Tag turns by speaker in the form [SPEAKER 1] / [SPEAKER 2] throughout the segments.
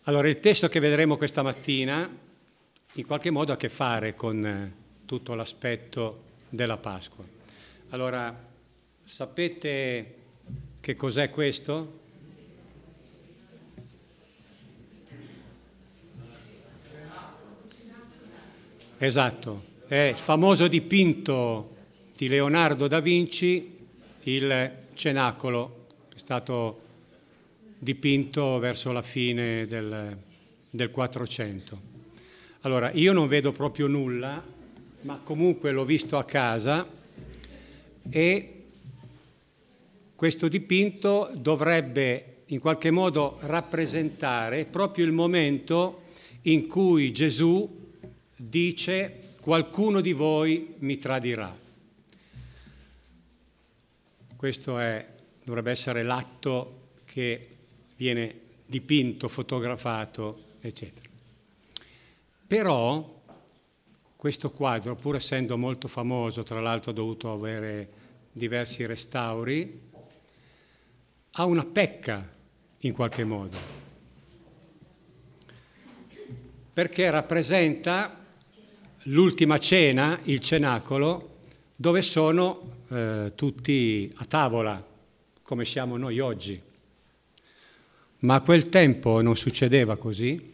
[SPEAKER 1] Allora, il testo che vedremo questa mattina in qualche modo ha a che fare con tutto l'aspetto della Pasqua. Allora, sapete che cos'è questo? Esatto, è il famoso dipinto di Leonardo da Vinci, il Cenacolo, è stato dipinto verso la fine del 400. Allora, io non vedo proprio nulla, ma comunque l'ho visto a casa e questo dipinto dovrebbe in qualche modo rappresentare proprio il momento in cui Gesù dice: qualcuno di voi mi tradirà. Questo dovrebbe essere l'atto che viene dipinto, fotografato, eccetera. Però questo quadro, pur essendo molto famoso, tra l'altro ha dovuto avere diversi restauri, ha una pecca in qualche modo, perché rappresenta l'ultima cena, il cenacolo, dove sono tutti a tavola, come siamo noi oggi. Ma a quel tempo non succedeva così,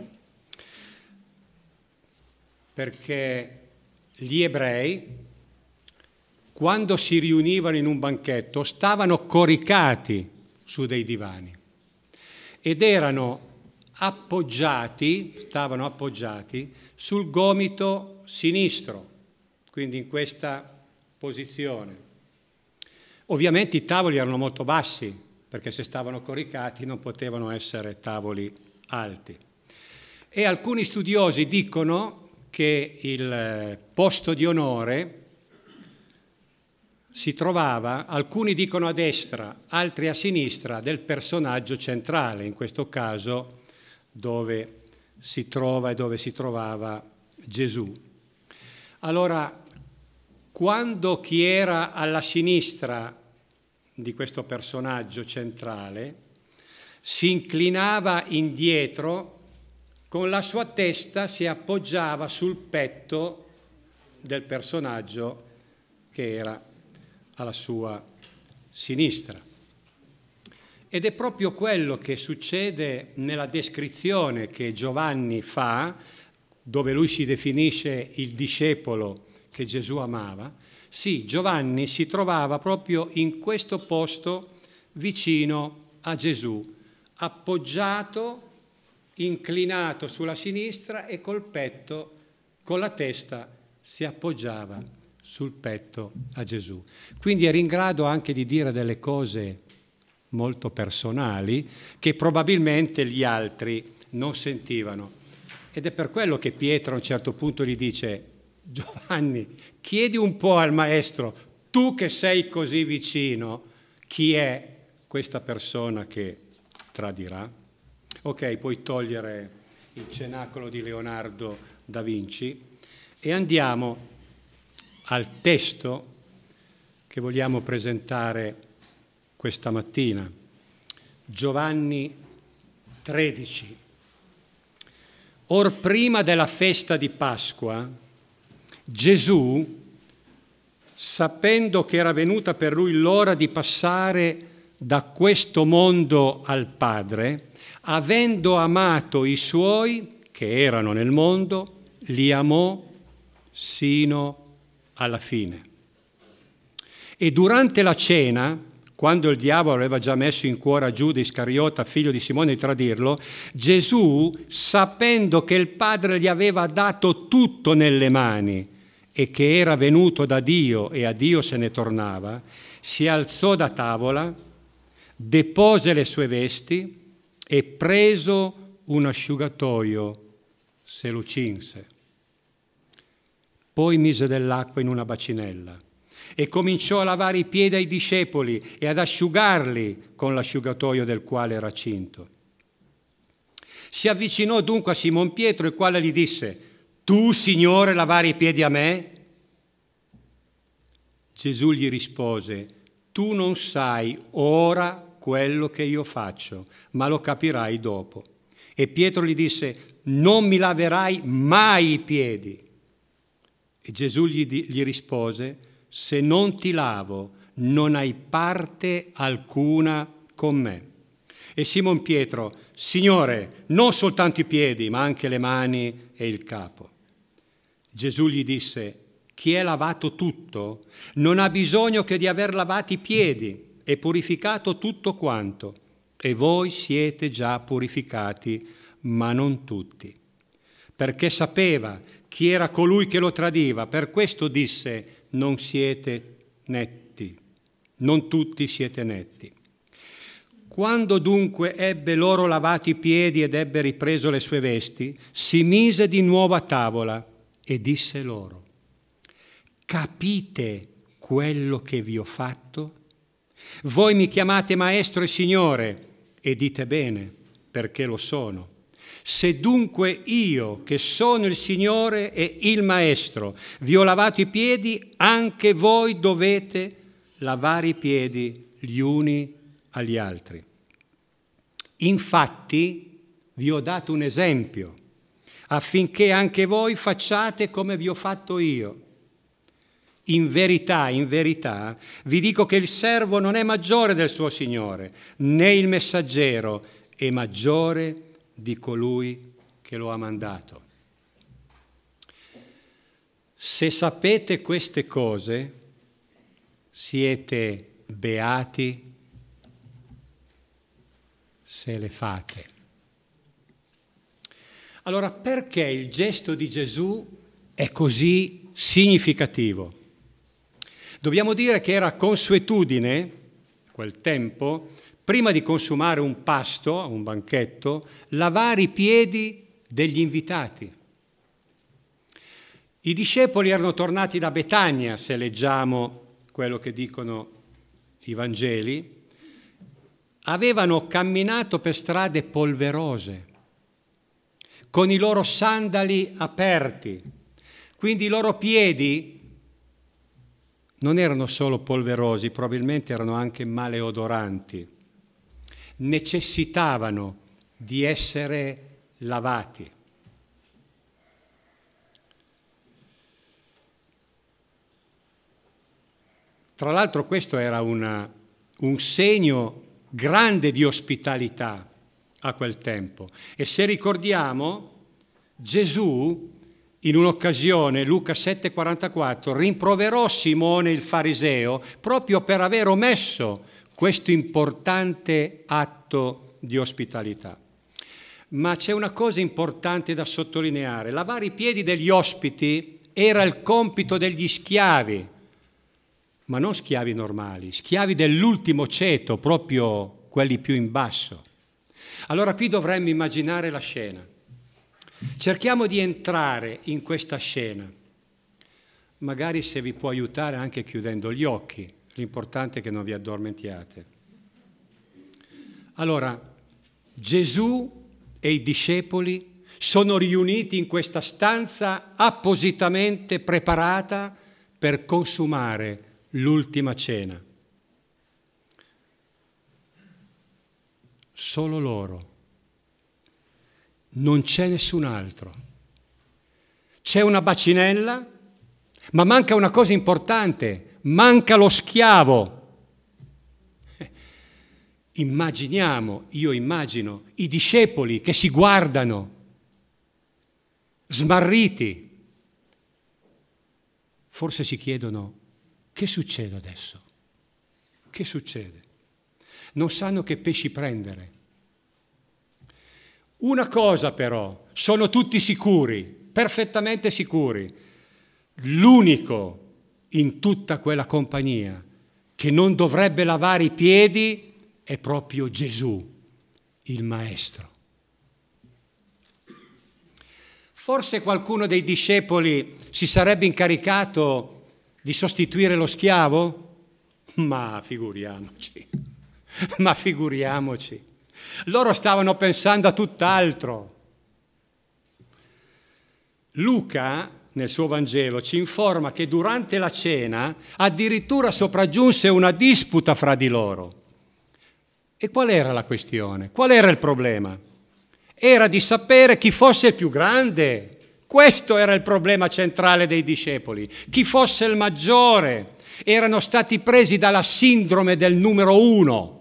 [SPEAKER 1] perché gli ebrei, quando si riunivano in un banchetto, stavano coricati su dei divani ed stavano appoggiati sul gomito sinistro, quindi in questa posizione. Ovviamente i tavoli erano molto bassi, perché se stavano coricati non potevano essere tavoli alti. E alcuni studiosi dicono che il posto di onore si trovava, alcuni dicono a destra, altri a sinistra, del personaggio centrale, in questo caso dove si trova e dove si trovava Gesù. Allora, quando chi era alla sinistra di questo personaggio centrale si inclinava indietro, con la sua testa si appoggiava sul petto del personaggio che era alla sua sinistra. Ed è proprio quello che succede nella descrizione che Giovanni fa, dove lui si definisce il discepolo che Gesù amava. Sì, Giovanni si trovava proprio in questo posto vicino a Gesù, appoggiato, inclinato sulla sinistra e col petto, con la testa, si appoggiava sul petto a Gesù. Quindi era in grado anche di dire delle cose molto personali che probabilmente gli altri non sentivano. Ed è per quello che Pietro a un certo punto gli dice: Giovanni, chiedi un po' al maestro, tu che sei così vicino, chi è questa persona che tradirà? Ok, puoi togliere il Cenacolo di Leonardo da Vinci e andiamo al testo che vogliamo presentare questa mattina. Giovanni 13. Or prima della festa di Pasqua, Gesù, sapendo che era venuta per lui l'ora di passare da questo mondo al Padre, avendo amato i suoi che erano nel mondo, li amò sino alla fine. E durante la cena, quando il diavolo aveva già messo in cuore a Giuda Iscariota, figlio di Simone, di tradirlo, Gesù, sapendo che il Padre gli aveva dato tutto nelle mani e che era venuto da Dio e a Dio se ne tornava, si alzò da tavola, depose le sue vesti e preso un asciugatoio se lo cinse. Poi mise dell'acqua in una bacinella e cominciò a lavare i piedi ai discepoli e ad asciugarli con l'asciugatoio del quale era cinto. Si avvicinò dunque a Simon Pietro, il quale gli disse: Tu, Signore, lavare i piedi a me? Gesù gli rispose: Tu non sai ora quello che io faccio, ma lo capirai dopo. E Pietro gli disse: non mi laverai mai i piedi. E Gesù gli rispose: se non ti lavo, non hai parte alcuna con me. E Simon Pietro: Signore, non soltanto i piedi, ma anche le mani e il capo. Gesù gli disse: chi è lavato tutto non ha bisogno che di aver lavati i piedi, è purificato tutto quanto. E voi siete già purificati, ma non tutti. Perché sapeva chi era colui che lo tradiva, per questo disse: non siete netti, non tutti siete netti. Quando dunque ebbe loro lavati i piedi ed ebbe ripreso le sue vesti, si mise di nuovo a tavola e disse loro: capite quello che vi ho fatto? Voi mi chiamate maestro e signore, e dite bene, perché lo sono. Se dunque io, che sono il Signore e il Maestro, vi ho lavato i piedi, anche voi dovete lavare i piedi gli uni agli altri. Infatti vi ho dato un esempio, affinché anche voi facciate come vi ho fatto io. In verità, vi dico che il servo non è maggiore del suo Signore, né il messaggero è maggiore di colui che lo ha mandato. Se sapete queste cose, siete beati se le fate. Allora, perché il gesto di Gesù è così significativo? Dobbiamo dire che era consuetudine, quel tempo, prima di consumare un pasto, un banchetto, lavare i piedi degli invitati. I discepoli erano tornati da Betania, se leggiamo quello che dicono i Vangeli, avevano camminato per strade polverose, con i loro sandali aperti, quindi i loro piedi non erano solo polverosi, probabilmente erano anche maleodoranti. Necessitavano di essere lavati. Tra l'altro questo era un segno grande di ospitalità a quel tempo. E se ricordiamo, Gesù in un'occasione, Luca 7,44, rimproverò Simone il fariseo proprio per aver omesso questo importante atto di ospitalità. Ma c'è una cosa importante da sottolineare: lavare i piedi degli ospiti era il compito degli schiavi, ma non schiavi normali, schiavi dell'ultimo ceto, proprio quelli più in basso. Allora qui dovremmo immaginare la scena. Cerchiamo di entrare in questa scena, magari se vi può aiutare anche chiudendo gli occhi, l'importante è che non vi addormentiate. Allora, Gesù e i discepoli sono riuniti in questa stanza appositamente preparata per consumare l'ultima cena. Solo loro. Non c'è nessun altro. C'è una bacinella, ma manca una cosa importante, manca lo schiavo. Io immagino i discepoli che si guardano, smarriti. Forse si chiedono: che succede adesso? Che succede? Non sanno che pesci prendere. Una cosa però, sono tutti sicuri, perfettamente sicuri. L'unico in tutta quella compagnia che non dovrebbe lavare i piedi è proprio Gesù, il Maestro. Forse qualcuno dei discepoli si sarebbe incaricato di sostituire lo schiavo? Ma figuriamoci. Loro stavano pensando a tutt'altro. Luca, nel suo Vangelo, ci informa che durante la cena addirittura sopraggiunse una disputa fra di loro. E qual era la questione? Qual era il problema? era di sapere chi fosse il più grande. Questo era il problema centrale dei discepoli, chi fosse il maggiore. Erano stati presi dalla sindrome del numero uno.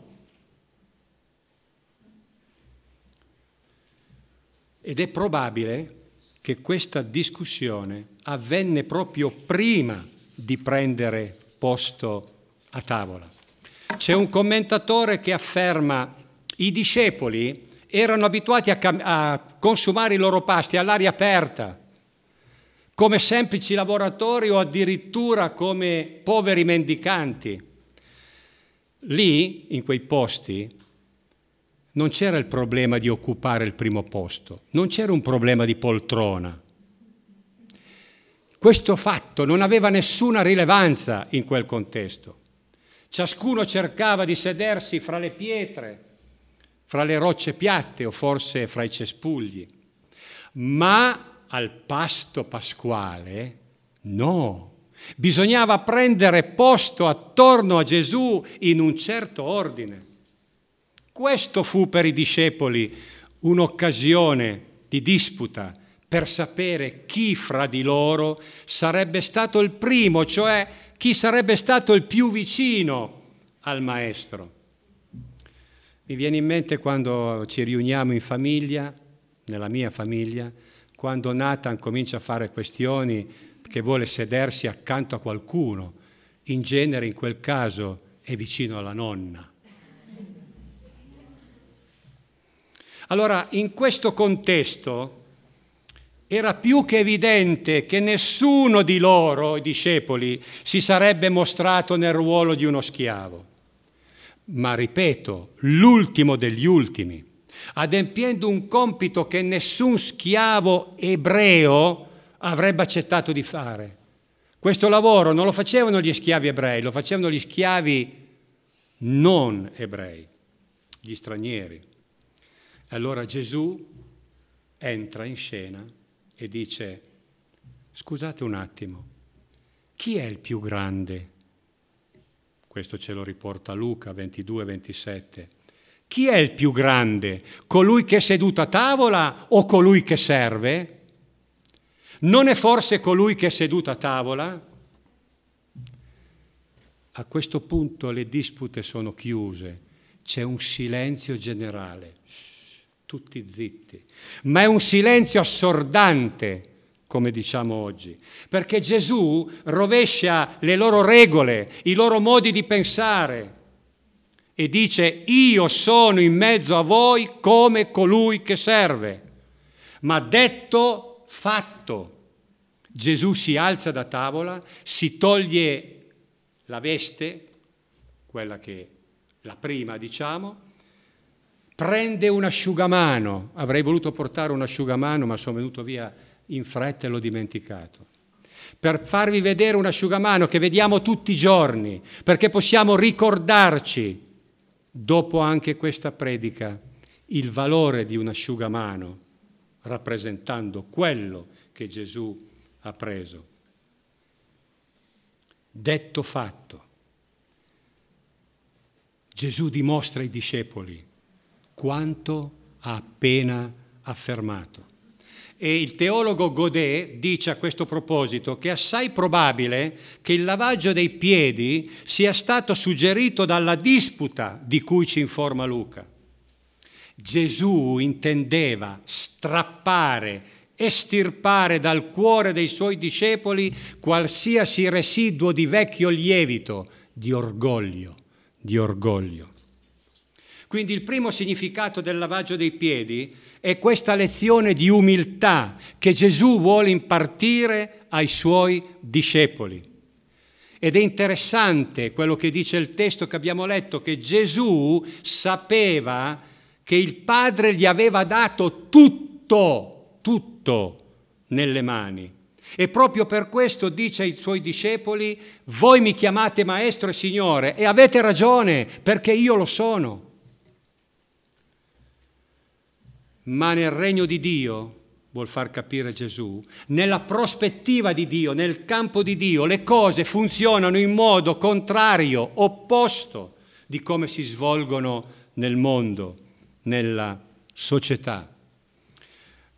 [SPEAKER 1] Ed è probabile che questa discussione avvenne proprio prima di prendere posto a tavola. C'è un commentatore che afferma: i discepoli erano abituati a consumare i loro pasti all'aria aperta, come semplici lavoratori o addirittura come poveri mendicanti. Lì, in quei posti, non c'era il problema di occupare il primo posto, non c'era un problema di poltrona. Questo fatto non aveva nessuna rilevanza in quel contesto. Ciascuno cercava di sedersi fra le pietre, fra le rocce piatte o forse fra i cespugli. Ma al pasto pasquale no, bisognava prendere posto attorno a Gesù in un certo ordine. Questo fu per i discepoli un'occasione di disputa per sapere chi fra di loro sarebbe stato il primo, cioè chi sarebbe stato il più vicino al Maestro. Mi viene in mente quando ci riuniamo in famiglia, nella mia famiglia, quando Nathan comincia a fare questioni che vuole sedersi accanto a qualcuno. In genere, in quel caso, è vicino alla nonna. Allora, in questo contesto era più che evidente che nessuno di loro, i discepoli, si sarebbe mostrato nel ruolo di uno schiavo. Ma ripeto, l'ultimo degli ultimi, adempiendo un compito che nessun schiavo ebreo avrebbe accettato di fare. Questo lavoro non lo facevano gli schiavi ebrei, lo facevano gli schiavi non ebrei, gli stranieri. Allora Gesù entra in scena e dice: scusate un attimo, chi è il più grande? Questo ce lo riporta Luca 22-27. Chi è il più grande? Colui che è seduto a tavola o colui che serve? Non è forse colui che è seduto a tavola? A questo punto le dispute sono chiuse, c'è un silenzio generale. Tutti zitti, ma è un silenzio assordante, come diciamo oggi, perché Gesù rovescia le loro regole, i loro modi di pensare e dice: io sono in mezzo a voi come colui che serve. Ma detto, fatto. Gesù si alza da tavola, si toglie la veste, quella che la prima diciamo, prende un asciugamano. Avrei voluto portare un asciugamano, ma sono venuto via in fretta e l'ho dimenticato. Per farvi vedere un asciugamano che vediamo tutti i giorni, perché possiamo ricordarci, dopo anche questa predica, il valore di un asciugamano, rappresentando quello che Gesù ha preso. Detto fatto, Gesù dimostra ai discepoli quanto ha appena affermato. E il teologo Godet dice a questo proposito che è assai probabile che il lavaggio dei piedi sia stato suggerito dalla disputa di cui ci informa Luca. Gesù intendeva strappare, estirpare dal cuore dei suoi discepoli qualsiasi residuo di vecchio lievito, di orgoglio. Quindi il primo significato del lavaggio dei piedi è questa lezione di umiltà che Gesù vuole impartire ai suoi discepoli. Ed è interessante quello che dice il testo che abbiamo letto, che Gesù sapeva che il Padre gli aveva dato tutto nelle mani. E proprio per questo dice ai suoi discepoli: voi mi chiamate Maestro e Signore, e avete ragione, perché io lo sono. Ma nel regno di Dio, vuol far capire Gesù, nella prospettiva di Dio, nel campo di Dio, le cose funzionano in modo contrario, opposto di come si svolgono nel mondo, nella società.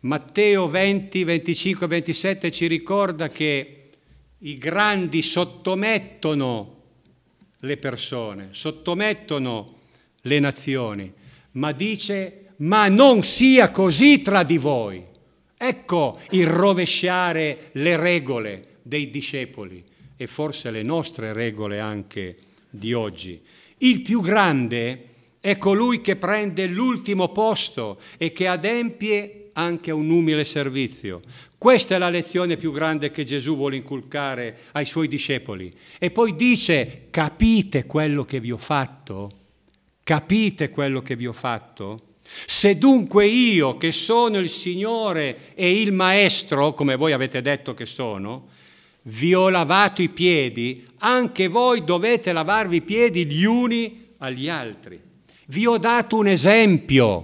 [SPEAKER 1] Matteo 20, 25 e 27 ci ricorda che i grandi sottomettono le persone, sottomettono le nazioni, ma dice: ma non sia così tra di voi. Ecco il rovesciare le regole dei discepoli e forse le nostre regole anche di oggi. Il più grande è colui che prende l'ultimo posto e che adempie anche a un umile servizio. Questa è la lezione più grande che Gesù vuole inculcare ai suoi discepoli. E poi dice: capite quello che vi ho fatto? Capite quello che vi ho fatto? Se dunque io, che sono il Signore e il Maestro, come voi avete detto che sono, vi ho lavato i piedi, anche voi dovete lavarvi i piedi gli uni agli altri. Vi ho dato un esempio,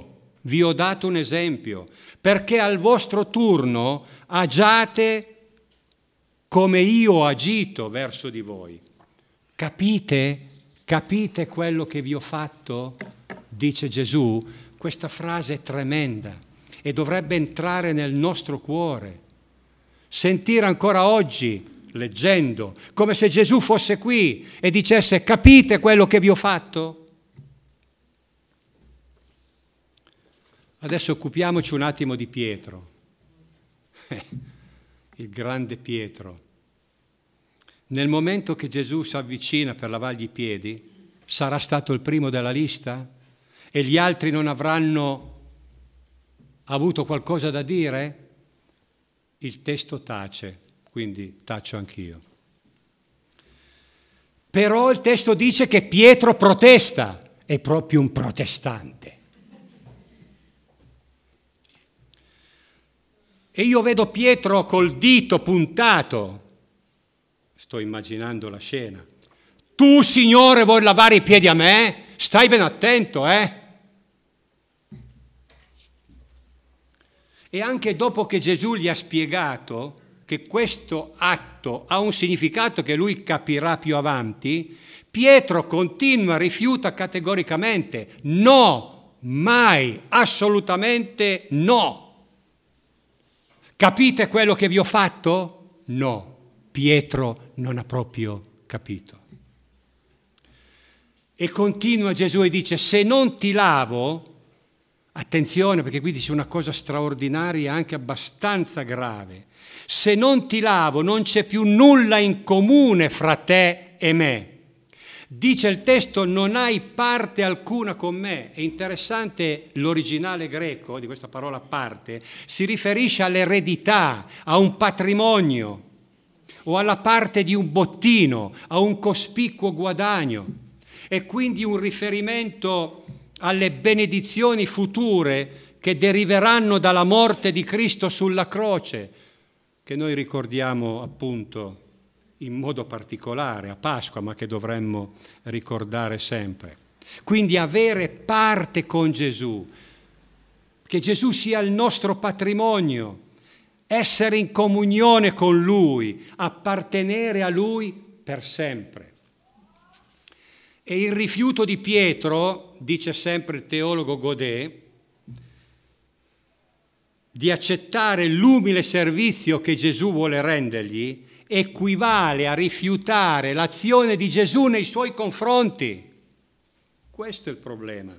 [SPEAKER 1] perché al vostro turno agiate come io ho agito verso di voi. Capite? Capite quello che vi ho fatto? Dice Gesù. Questa frase è tremenda e dovrebbe entrare nel nostro cuore. Sentire ancora oggi, leggendo, come se Gesù fosse qui e dicesse: capite quello che vi ho fatto? Adesso occupiamoci un attimo di Pietro, il grande Pietro. Nel momento che Gesù si avvicina per lavargli i piedi, sarà stato il primo della lista? E gli altri non avranno avuto qualcosa da dire? Il testo tace, quindi taccio anch'io. Però il testo dice che Pietro protesta, è proprio un protestante. E io vedo Pietro col dito puntato, sto immaginando la scena. Tu, Signore, vuoi lavare i piedi a me? Stai ben attento, E anche dopo che Gesù gli ha spiegato che questo atto ha un significato che lui capirà più avanti, Pietro continua, rifiuta categoricamente: no, mai, assolutamente no. Capite quello che vi ho fatto? No, Pietro non ha proprio capito. E continua Gesù e dice: se non ti lavo, attenzione perché qui dice una cosa straordinaria, anche abbastanza grave, se non ti lavo non c'è più nulla in comune fra te e me. Dice il testo: non hai parte alcuna con me. È interessante, l'originale greco di questa parola parte si riferisce all'eredità, a un patrimonio o alla parte di un bottino, a un cospicuo guadagno. È quindi un riferimento alle benedizioni future che deriveranno dalla morte di Cristo sulla croce, che noi ricordiamo appunto in modo particolare a Pasqua, ma che dovremmo ricordare sempre. Quindi avere parte con Gesù, che Gesù sia il nostro patrimonio, essere in comunione con Lui, appartenere a Lui per sempre. E il rifiuto di Pietro, dice sempre il teologo Godet, di accettare l'umile servizio che Gesù vuole rendergli, equivale a rifiutare l'azione di Gesù nei suoi confronti. Questo è il problema.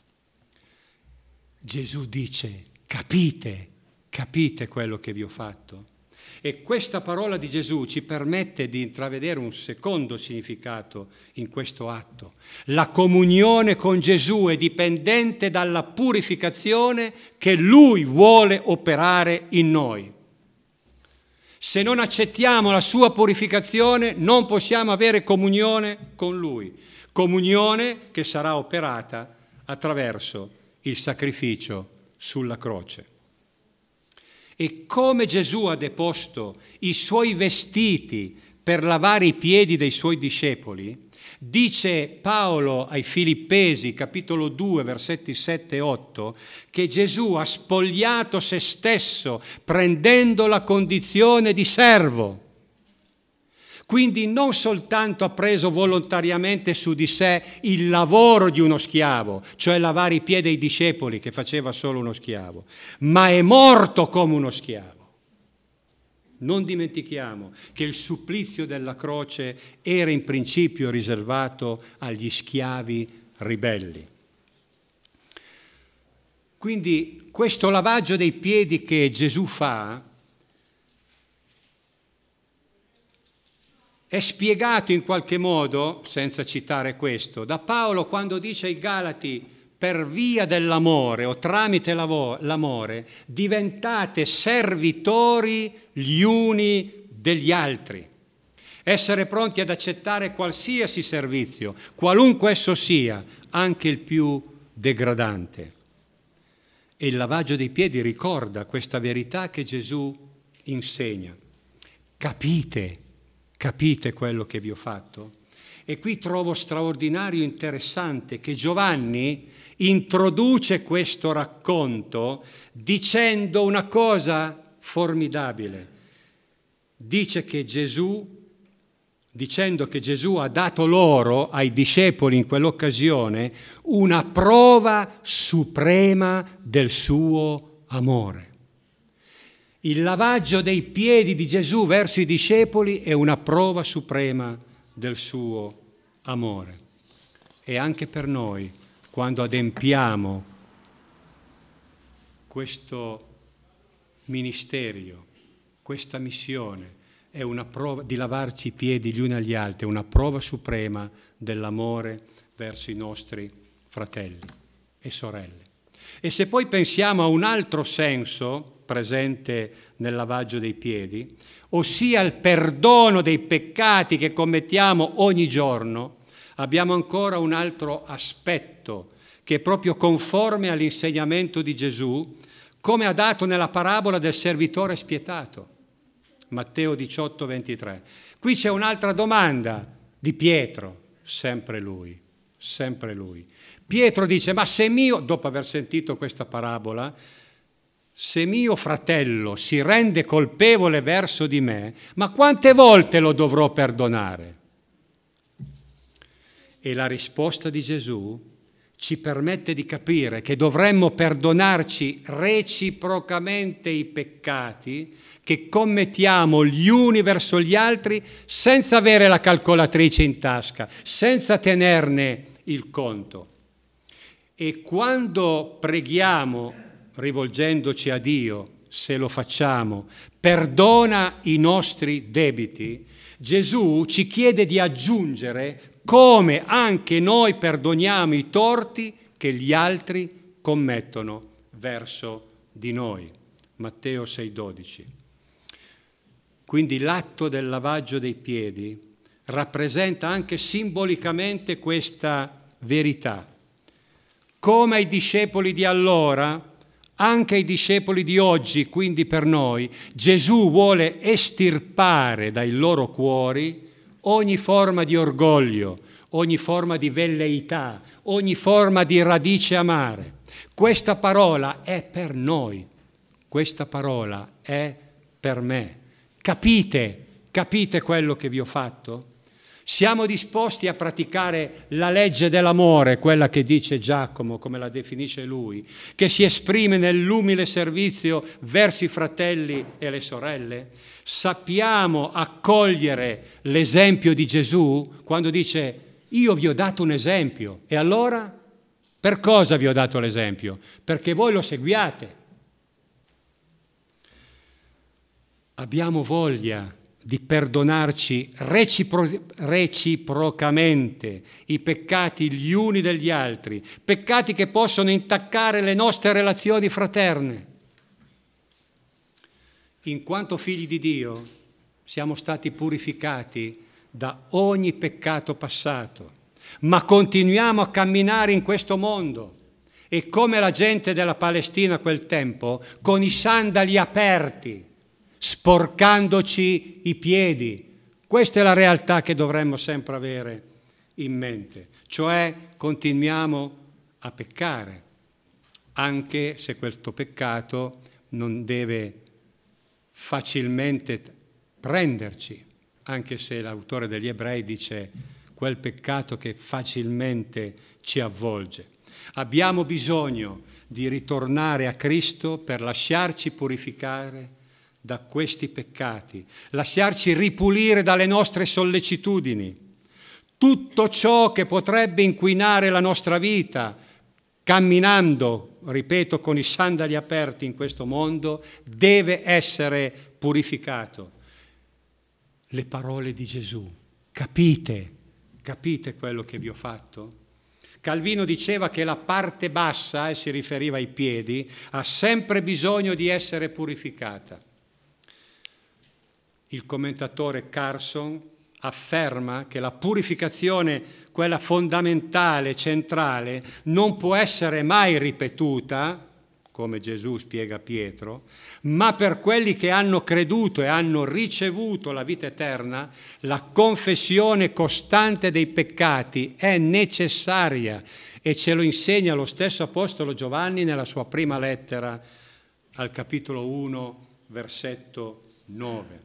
[SPEAKER 1] Gesù dice: capite quello che vi ho fatto? E questa parola di Gesù ci permette di intravedere un secondo significato in questo atto. La comunione con Gesù è dipendente dalla purificazione che Lui vuole operare in noi. Se non accettiamo la sua purificazione, non possiamo avere comunione con Lui. Comunione che sarà operata attraverso il sacrificio sulla croce. E come Gesù ha deposto i suoi vestiti per lavare i piedi dei suoi discepoli, dice Paolo ai Filippesi, capitolo 2, versetti 7 e 8, che Gesù ha spogliato se stesso prendendo la condizione di servo. Quindi non soltanto ha preso volontariamente su di sé il lavoro di uno schiavo, cioè lavare i piedi ai discepoli che faceva solo uno schiavo, ma è morto come uno schiavo. Non dimentichiamo che il supplizio della croce era in principio riservato agli schiavi ribelli. Quindi questo lavaggio dei piedi che Gesù fa è spiegato in qualche modo, senza citare questo, da Paolo quando dice ai Galati: per via dell'amore o tramite l'amore diventate servitori gli uni degli altri. Essere pronti ad accettare qualsiasi servizio, qualunque esso sia, anche il più degradante. E il lavaggio dei piedi ricorda questa verità che Gesù insegna. Capite quello che vi ho fatto? E qui trovo straordinario e interessante che Giovanni introduce questo racconto dicendo una cosa formidabile. Dice che dicendo che Gesù ha dato loro, ai discepoli in quell'occasione, una prova suprema del suo amore. Il lavaggio dei piedi di Gesù verso i discepoli è una prova suprema del suo amore. E anche per noi, quando adempiamo questo ministerio, questa missione, è una prova di lavarci i piedi gli uni agli altri, è una prova suprema dell'amore verso i nostri fratelli e sorelle. E se poi pensiamo a un altro senso presente nel lavaggio dei piedi, ossia il perdono dei peccati che commettiamo ogni giorno, abbiamo ancora un altro aspetto che è proprio conforme all'insegnamento di Gesù, come ha dato nella parabola del servitore spietato. Matteo 18, 23. Qui c'è un'altra domanda di Pietro, sempre lui. Pietro dice: ma se dopo aver sentito questa parabola, se mio fratello si rende colpevole verso di me, ma quante volte lo dovrò perdonare? E la risposta di Gesù ci permette di capire che dovremmo perdonarci reciprocamente i peccati che commettiamo gli uni verso gli altri senza avere la calcolatrice in tasca, senza tenerne il conto. E quando preghiamo, rivolgendoci a Dio, se lo facciamo, perdona i nostri debiti, Gesù ci chiede di aggiungere come anche noi perdoniamo i torti che gli altri commettono verso di noi. Matteo 6,12. Quindi l'atto del lavaggio dei piedi rappresenta anche simbolicamente questa verità. Come ai discepoli di allora, anche ai discepoli di oggi, quindi per noi, Gesù vuole estirpare dai loro cuori ogni forma di orgoglio, ogni forma di velleità, ogni forma di radice amare. Questa parola è per noi, questa parola è per me. Capite quello che vi ho fatto? Siamo disposti a praticare la legge dell'amore, quella che dice Giacomo, come la definisce lui, che si esprime nell'umile servizio verso i fratelli e le sorelle? Sappiamo accogliere l'esempio di Gesù quando dice: io vi ho dato un esempio. E allora? Per cosa vi ho dato l'esempio? Perché voi lo seguiate. Abbiamo voglia di perdonarci reciprocamente i peccati gli uni degli altri, peccati che possono intaccare le nostre relazioni fraterne. In quanto figli di Dio siamo stati purificati da ogni peccato passato, ma continuiamo a camminare in questo mondo e come la gente della Palestina a quel tempo, con i sandali aperti, sporcandoci i piedi. Questa è la realtà che dovremmo sempre avere in mente, cioè continuiamo a peccare, anche se questo peccato non deve facilmente prenderci, anche se l'autore degli Ebrei dice quel peccato che facilmente ci avvolge. Abbiamo bisogno di ritornare a Cristo per lasciarci purificare da questi peccati, lasciarci ripulire dalle nostre sollecitudini. Tutto ciò che potrebbe inquinare la nostra vita, camminando, ripeto, con i sandali aperti in questo mondo, deve essere purificato. Le parole di Gesù, capite quello che vi ho fatto? Calvino diceva che la parte bassa, e si riferiva ai piedi, ha sempre bisogno di essere purificata. Il commentatore Carson afferma che la purificazione, quella fondamentale, centrale, non può essere mai ripetuta, come Gesù spiega a Pietro, ma per quelli che hanno creduto e hanno ricevuto la vita eterna, la confessione costante dei peccati è necessaria e ce lo insegna lo stesso Apostolo Giovanni nella sua prima lettera al capitolo 1, versetto 9.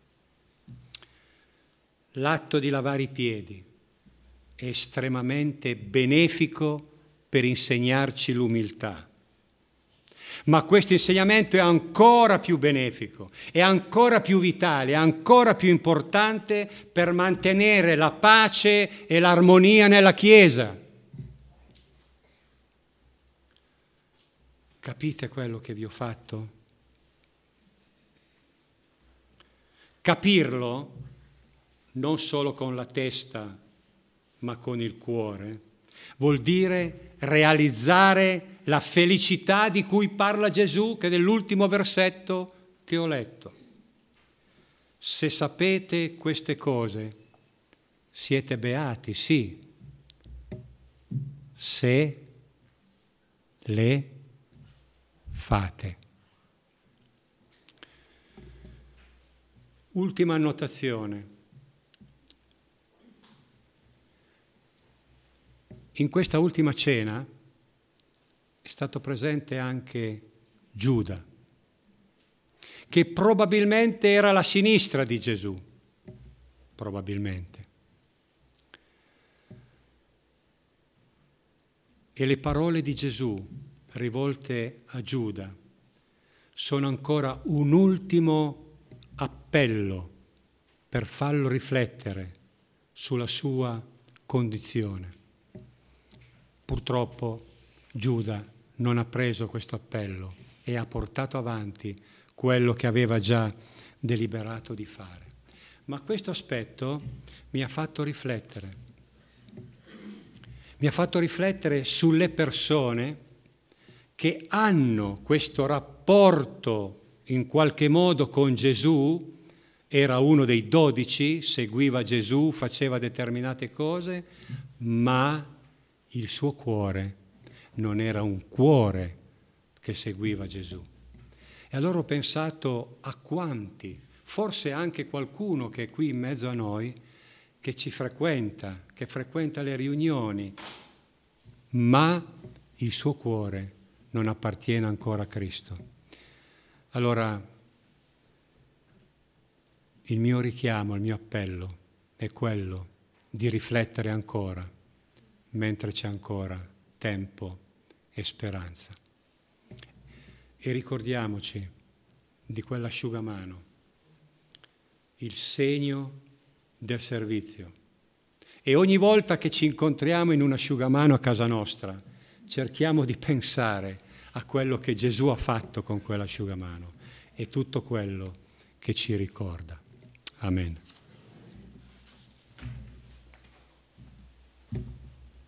[SPEAKER 1] L'atto di lavare i piedi è estremamente benefico per insegnarci l'umiltà. Ma questo insegnamento è ancora più benefico, è ancora più vitale, è ancora più importante per mantenere la pace e l'armonia nella Chiesa. Capite quello che vi ho fatto? Capirlo non solo con la testa, ma con il cuore, vuol dire realizzare la felicità di cui parla Gesù, che è nell'ultimo versetto che ho letto. Se sapete queste cose, siete beati, sì, se le fate. Ultima annotazione. In questa ultima cena è stato presente anche Giuda, che probabilmente era la sinistra di Gesù, probabilmente. E le parole di Gesù rivolte a Giuda sono ancora un ultimo appello per farlo riflettere sulla sua condizione. Purtroppo Giuda non ha preso questo appello e ha portato avanti quello che aveva già deliberato di fare. Ma questo aspetto mi ha fatto riflettere. Mi ha fatto riflettere sulle persone che hanno questo rapporto in qualche modo con Gesù. Era uno dei 12, seguiva Gesù, faceva determinate cose, ma il suo cuore non era un cuore che seguiva Gesù. E allora ho pensato a quanti, forse anche qualcuno che è qui in mezzo a noi, che ci frequenta, che frequenta le riunioni, ma il suo cuore non appartiene ancora a Cristo. Allora, il mio richiamo, il mio appello è quello di riflettere ancora, mentre c'è ancora tempo e speranza. E ricordiamoci di quell'asciugamano, il segno del servizio. E ogni volta che ci incontriamo in un asciugamano a casa nostra, cerchiamo di pensare a quello che Gesù ha fatto con quell'asciugamano e tutto quello che ci ricorda. Amen.